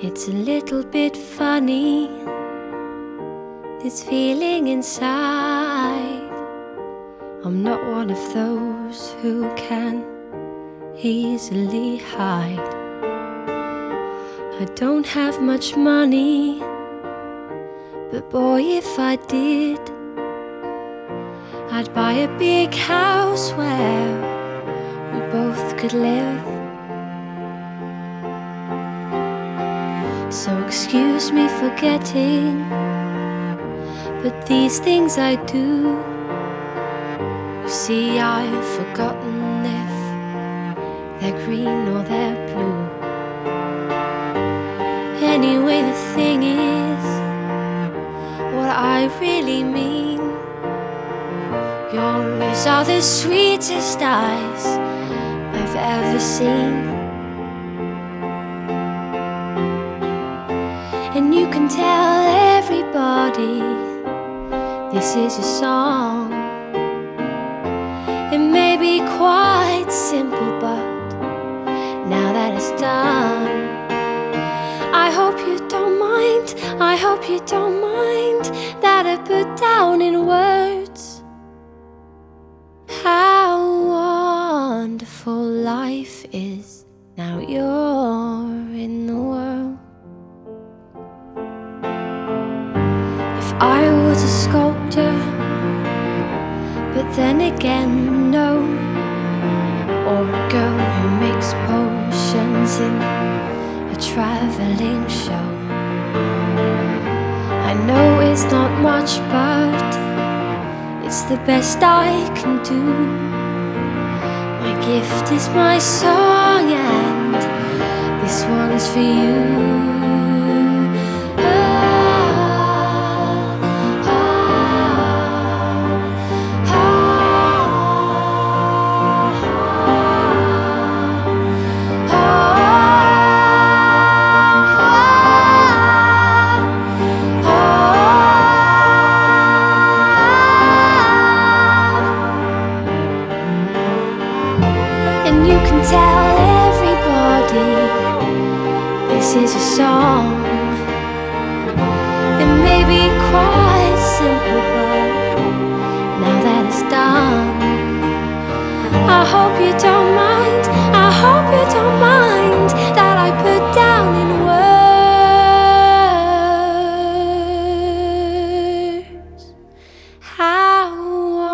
It's a little bit funny, this feeling inside. I'm not one of those who can easily hide. I don't have much money, but boy, if I did, I'd buy a big house where we both could live. So excuse me for getting, but these things I do. You see, I've forgotten if they're green or they're blue. Anyway, the thing is, what I really mean, yours are the sweetest eyes I've ever seen. And you can tell everybody this is a song. It may be quite simple, but now that it's done, I hope you don't mind, I hope you don't mind that I put down in words how wonderful life is now you're in the world. If I was a sculptor, but then again no, or a girl who makes potions in a traveling show. I know it's not much, but it's the best I can do. My gift is my song, and this one's for you. And you can tell everybody this is a song. It may be quite simple, but now that it's done, I hope you don't mind, I hope you don't mind that I put down in words how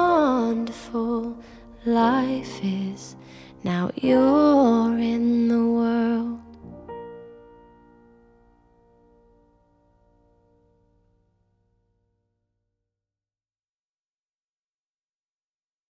wonderful life is now you're in the world.